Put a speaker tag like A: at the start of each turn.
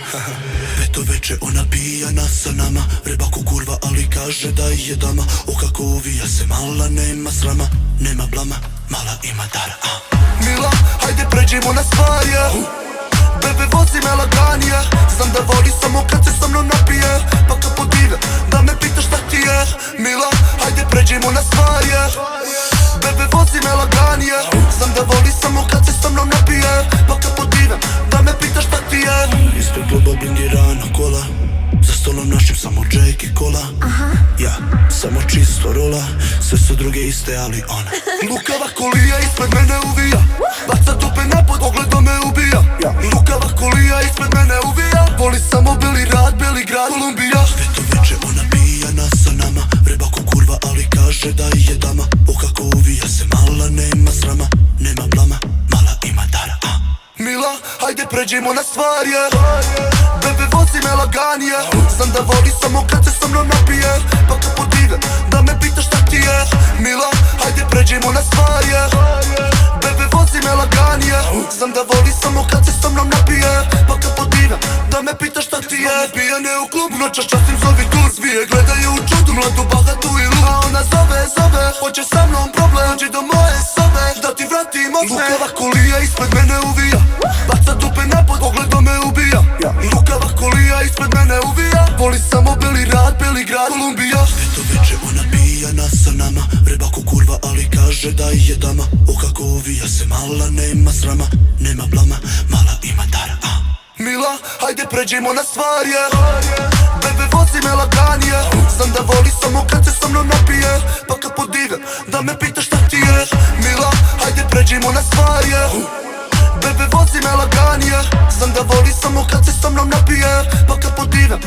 A: Peto veče ona pijana sa nama, reba ko kurva ali kaže da je dama. O kako uvija se mala, nema srama, nema blama, mala ima dara. Mila, hajde pređimo na stvar, yeah. Bebe vozi me laganije, znam da voli samo kad se sa mnom napije. Pa kad podive, da me pitaš šta ti je. Mila, hajde pređimo na stvar, yeah. Bebe vozi me laganije, znam da voli samo kad se sa mnom napije. Pa kad podive, da me pitaš šta ti je. Ispred kluba blingirana kola, za stolom našim samo Jake i kola. Ja, samo čisto rola, sve su druge iste ali ona. Lukava kolija ispred mene uvija, baca dupe napod, pogledom me ubija. Lukava kolija ispred mene uvija, voli samo Beli Rad, Beligrad, Kolumbija. Peto veče ona pijana sa nama, reba ko kurva ali kaže da je dama. O kako uvija se mala, nema srama, nema blama, mala ima dara. Mila, hajde pređimo na stvar, yeah. Bebe vozi me laganije, znam da voli samo kad se sa mnom napije. Pa kad podive, da me pitaš šta ti je. Mila, hajde pređimo na stvar, yeah. Bebe vozi me laganije, znam da voli samo kad se sa mnom napije. Pa kad podive, da me pitaš šta ti je. Pijane u klub, noća častim zovi tu. Svije gledaju u čudu, mladu bahatu i lu. A ona zove, hoće sa mnom problem. Dođi do moje sobe, da ti vratim osme. Lukava kolija ispred mene uvija, baca dupe napod, pogledom me ubija. Lukava kolija ispred mene uvija, voli samo Beli Rad, Beligrad, Kolumbija. Peto veče ona pijana sa nama, reba ko kurva ali kaže da je dama. O kako uvija se mala, nema srama, nema blama, mala ima dara. Mila, hajde pređimo na stvar, yeah. Bebe vozi me laganije, znam da voli samo kad se sa mnom napije. Pa kad podive, da me pitaš šta ti je. Mila, hajde pređimo na stvar, yeah. Bebe vozi me laganije, znam da voli samo kad se sa mnom napije. Pa kad podive,